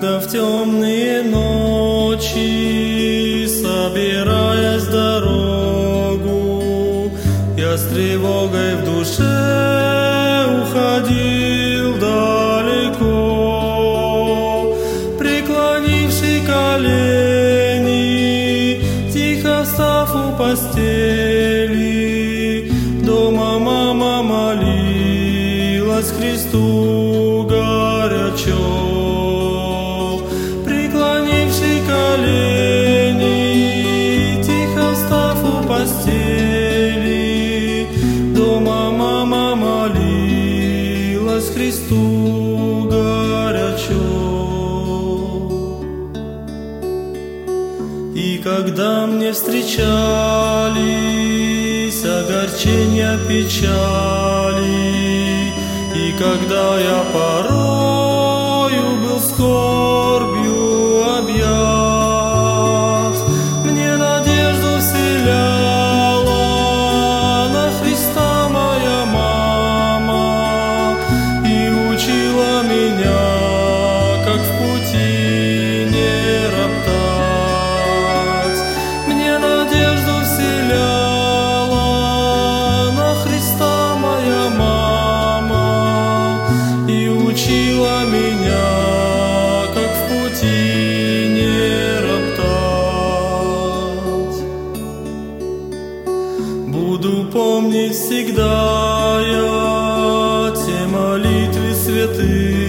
Когда в темные ночи, собираясь в дорогу, я с тревогой в душе уходил далеко, преклонивши колени, тихо встав у постели, дома мама молилась Христу горячо. Преклонивши колени, тихо встав у постели, дома мама молилась Христу горячо. И когда мне встречались огорчения, печали, и когда я порою был скорбью объят, мне надежду вселяла на Христа моя мама и учила меня, как в пути не роптать. Мне надежду вселяла на Христа моя мама и учила меня, как в пути не роптать. Буду помнить всегда я те молитвы святые,